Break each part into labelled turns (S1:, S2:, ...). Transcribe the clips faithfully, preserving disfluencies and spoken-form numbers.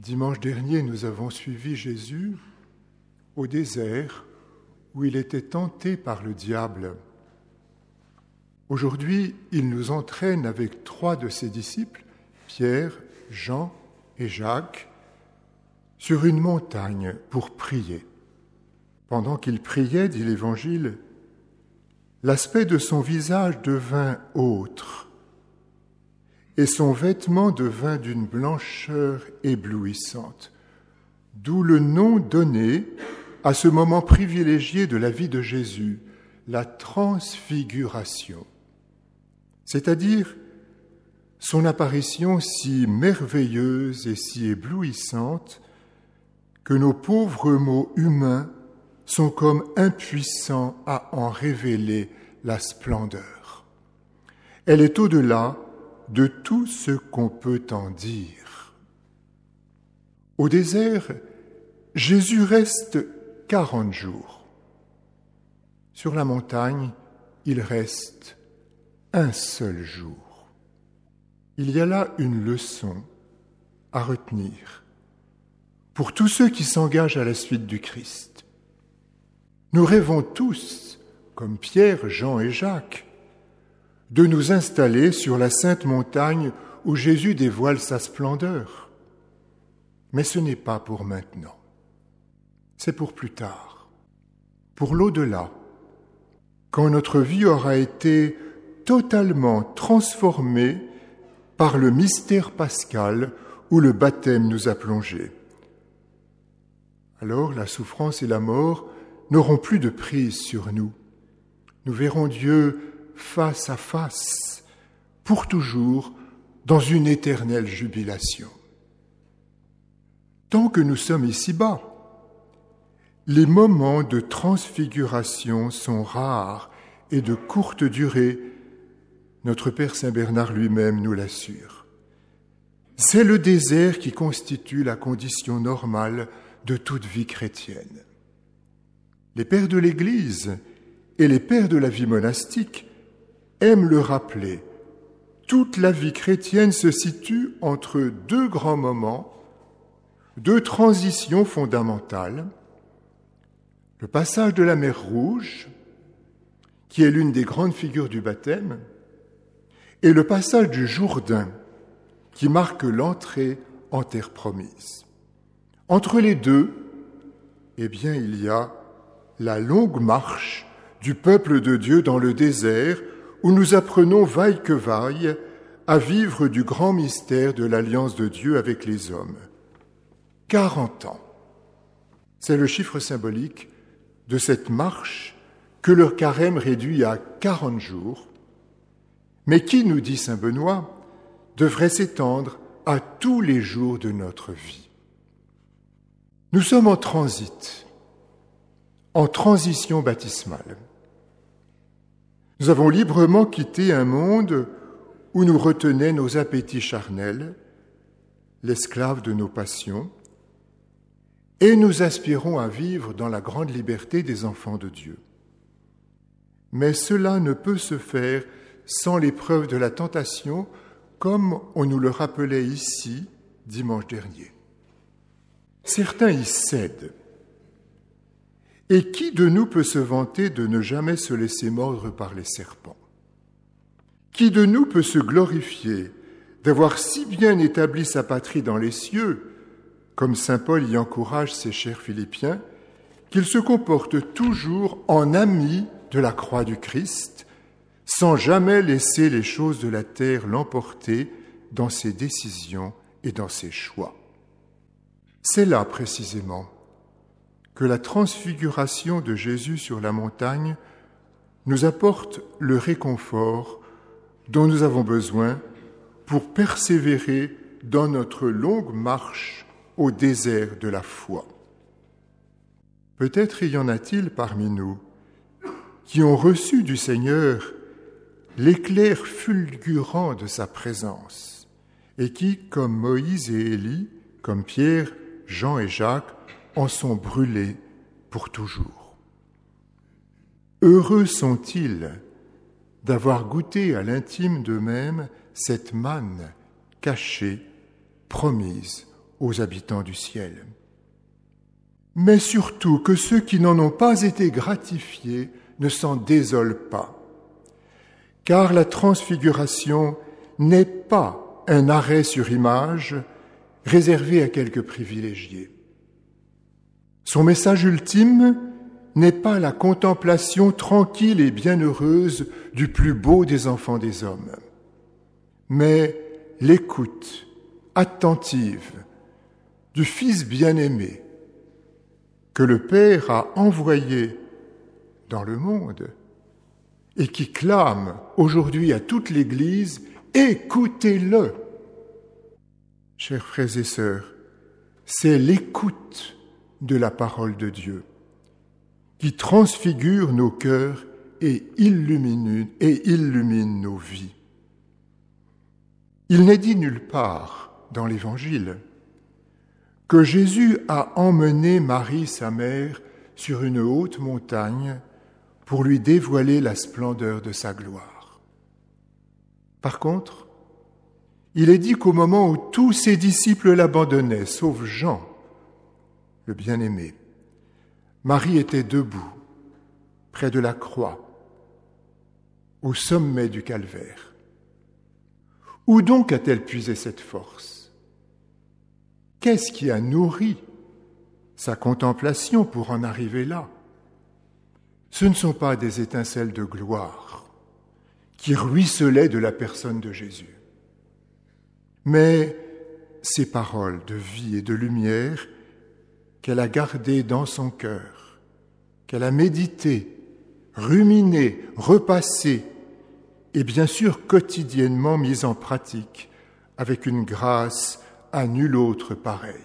S1: Dimanche dernier, nous avons suivi Jésus au désert où il était tenté par le diable. Aujourd'hui, il nous entraîne avec trois de ses disciples, Pierre, Jean et Jacques, sur une montagne pour prier. Pendant qu'il priait, dit l'Évangile, l'aspect de son visage devint autre, et son vêtement devint d'une blancheur éblouissante, d'où le nom donné à ce moment privilégié de la vie de Jésus, la transfiguration, c'est-à-dire son apparition si merveilleuse et si éblouissante que nos pauvres mots humains sont comme impuissants à en révéler la splendeur. Elle est au-delà de tout ce qu'on peut en dire. Au désert, Jésus reste quarante jours. Sur la montagne, il reste un seul jour. Il y a là une leçon à retenir pour tous ceux qui s'engagent à la suite du Christ. Nous rêvons tous, comme Pierre, Jean et Jacques, de nous installer sur la sainte montagne où Jésus dévoile sa splendeur. Mais ce n'est pas pour maintenant. C'est pour plus tard, pour l'au-delà, quand notre vie aura été totalement transformée par le mystère pascal où le baptême nous a plongés. Alors la souffrance et la mort n'auront plus de prise sur nous. Nous verrons Dieu face à face, pour toujours, dans une éternelle jubilation. Tant que nous sommes ici-bas, les moments de transfiguration sont rares et de courte durée. Notre Père Saint Bernard lui-même nous l'assure. C'est le désert qui constitue la condition normale de toute vie chrétienne. Les pères de l'Église et les pères de la vie monastique aiment le rappeler. Toute la vie chrétienne se situe entre deux grands moments, deux transitions fondamentales. Le passage de la mer Rouge, qui est l'une des grandes figures du baptême, et le passage du Jourdain, qui marque l'entrée en terre promise. Entre les deux, eh bien, il y a la longue marche du peuple de Dieu dans le désert, où nous apprenons vaille que vaille à vivre du grand mystère de l'alliance de Dieu avec les hommes. quarante ans, c'est le chiffre symbolique de cette marche que le carême réduit à quarante jours, mais qui, nous dit saint Benoît, devrait s'étendre à tous les jours de notre vie. Nous sommes en transit, en transition baptismale. Nous avons librement quitté un monde où nous retenaient nos appétits charnels, l'esclave de nos passions, et nous aspirons à vivre dans la grande liberté des enfants de Dieu. Mais cela ne peut se faire sans l'épreuve de la tentation, comme on nous le rappelait ici dimanche dernier. Certains y cèdent. Et qui de nous peut se vanter de ne jamais se laisser mordre par les serpents? Qui de nous peut se glorifier d'avoir si bien établi sa patrie dans les cieux, comme saint Paul y encourage ses chers Philippiens, qu'il se comporte toujours en ami de la croix du Christ, sans jamais laisser les choses de la terre l'emporter dans ses décisions et dans ses choix. C'est là, précisément, que la transfiguration de Jésus sur la montagne nous apporte le réconfort dont nous avons besoin pour persévérer dans notre longue marche au désert de la foi. Peut-être y en a-t-il parmi nous qui ont reçu du Seigneur l'éclair fulgurant de sa présence et qui, comme Moïse et Élie, comme Pierre, Jean et Jacques, en sont brûlés pour toujours. Heureux sont-ils d'avoir goûté à l'intime d'eux-mêmes cette manne cachée, promise aux habitants du ciel. Mais surtout que ceux qui n'en ont pas été gratifiés ne s'en désolent pas, car la transfiguration n'est pas un arrêt sur image réservé à quelques privilégiés. Son message ultime n'est pas la contemplation tranquille et bienheureuse du plus beau des enfants des hommes, mais l'écoute attentive du Fils bien-aimé que le Père a envoyé dans le monde et qui clame aujourd'hui à toute l'Église « Écoutez-le ». Chers frères et sœurs, c'est l'écoute de la parole de Dieu qui transfigure nos cœurs et illumine, et illumine nos vies. Il n'est dit nulle part dans l'Évangile que Jésus a emmené Marie, sa mère, sur une haute montagne pour lui dévoiler la splendeur de sa gloire. Par contre, il est dit qu'au moment où tous ses disciples l'abandonnaient, sauf Jean, le bien-aimé, Marie était debout, près de la croix, au sommet du calvaire. Où donc a-t-elle puisé cette force ? Qu'est-ce qui a nourri sa contemplation pour en arriver là ? Ce ne sont pas des étincelles de gloire qui ruisselaient de la personne de Jésus, mais ces paroles de vie et de lumière qu'elle a gardées dans son cœur, qu'elle a méditées, ruminées, repassées, et bien sûr quotidiennement mises en pratique avec une grâce à nul autre pareille.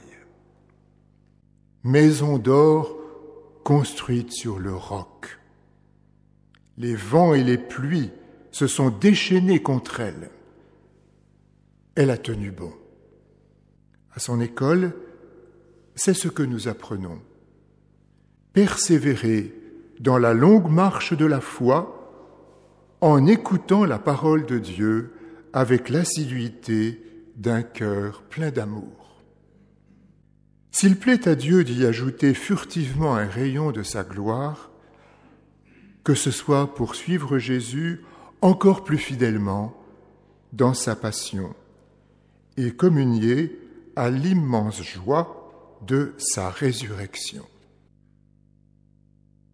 S1: Maison d'or construite sur le roc. Les vents et les pluies se sont déchaînés contre elle. Elle a tenu bon. À son école, c'est ce que nous apprenons. Persévérer dans la longue marche de la foi en écoutant la parole de Dieu avec l'assiduité d'un cœur plein d'amour. S'il plaît à Dieu d'y ajouter furtivement un rayon de sa gloire, que ce soit pour suivre Jésus encore plus fidèlement dans sa passion et communier à l'immense joie de sa résurrection.